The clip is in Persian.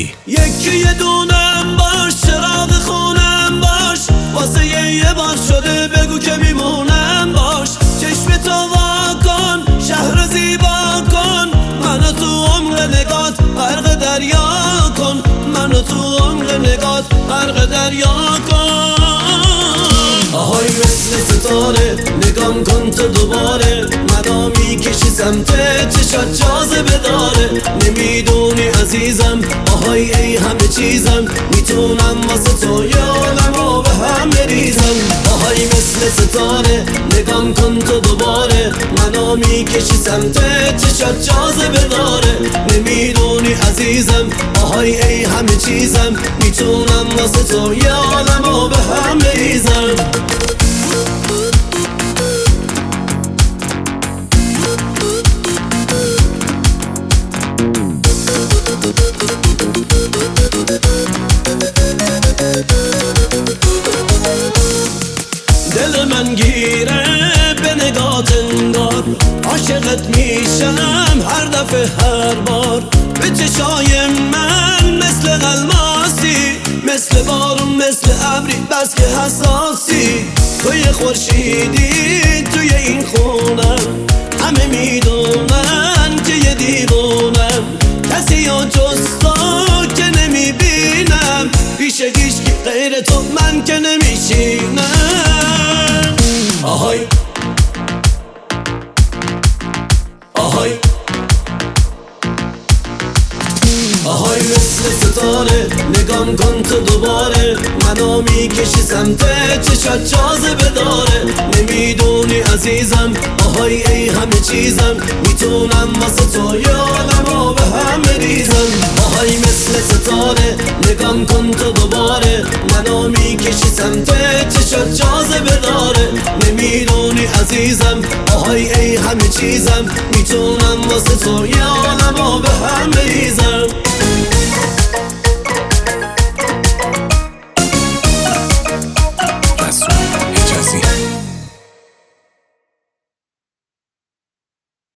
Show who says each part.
Speaker 1: مهدی.
Speaker 2: یکی یه دونم باش، چراغ خونم باش، واسه یه بار شده بگو که میمونم باش. چشم تو وا کن، شهر زیبا کن، منو تو عمر نگات غرق دریا کن، منو تو عمر نگات غرق دریا کن. آهای مثل ستاره نگام کن تو دوباره، منو میکشی سمت چشات جاذبه داره. نمیدونی عزیزم، آهای ای همه چیزم، میتونم واسه تو یادمو به هم بریزم. آهای مثل ستاره نگام کن تو دوباره، منو میکشی سمت چشات جاذبه داره. نمیدونی عزیزم، آهای ای همه چیزم، میتونم واسه تو یادمو به هم بریزم. دل من گیره به نگات انگار، عاشقت میشم هر دفعه هر بار. به چشای من مثل الماسی، مثل بارون مثل ابری بس که حساسی. توی خورشیدی توی این خونم، همه میدونن که یه دیوونم. کسی یا جز تو که نمیبینم، پیش هیچکی غیر تو من که نمیشینم. آهای آهای آهای مثل ستاره نگام کن تو دوباره، منو میکشی سمت چشات جاذبه داره. نمیدونی عزیزم، آهای ای همه چیزم، میتونم واسه تو یادمو به هم بریزم. آهای مثل ستاره نگام کن تو دوباره، منو میکشی سمت چشات جاذبه داره. نمیدونی عزیزم، آهای ای همه چیزم، میتونم واسه تو یادمو به هم بریزم.